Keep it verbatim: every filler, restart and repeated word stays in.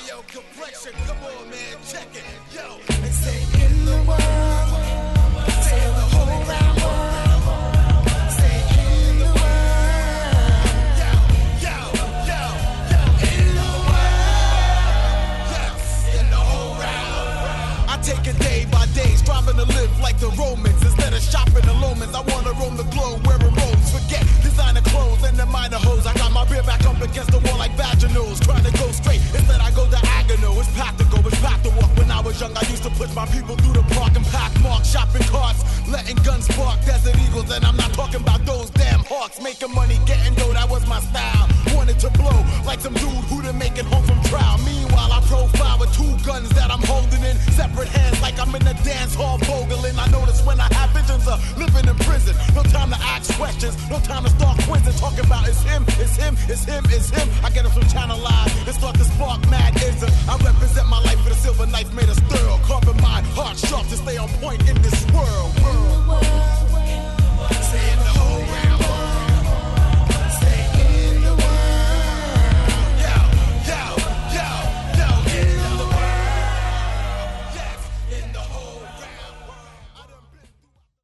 yo, complexion, come on, man, check it. Yo, they say in the world, say in the whole round world, say in the world, yo, yo, yo, yo, in the world, yes, in the whole round. I take it day by day, striving to live like the Romans. Instead of shopping the Lomans, I wanna roam the globe wearing robes. Forget designer clothes and the minor hoes. I got my rear back up against the wall like vaginals, trying to go straight. Instead I go diagonal. It's packed to go, it's packed to walk. When I was young, I used to push my people through the park and pack marks, shopping carts, letting guns spark, desert eagles. And I'm not talking about those damn hawks. Making money, getting dough, that was my style. Wanted to blow like some dude who didn't make it home from trial. Meanwhile, I profile with two guns that I'm holding in separate hands like I'm in a dance hall bogling. I notice when I have visions of living in prison. No time to ask questions, no time to start quizzing. Talking about it's him, it's him, it's him, it's him. I get it from Channel Live and start to spark mad ism. I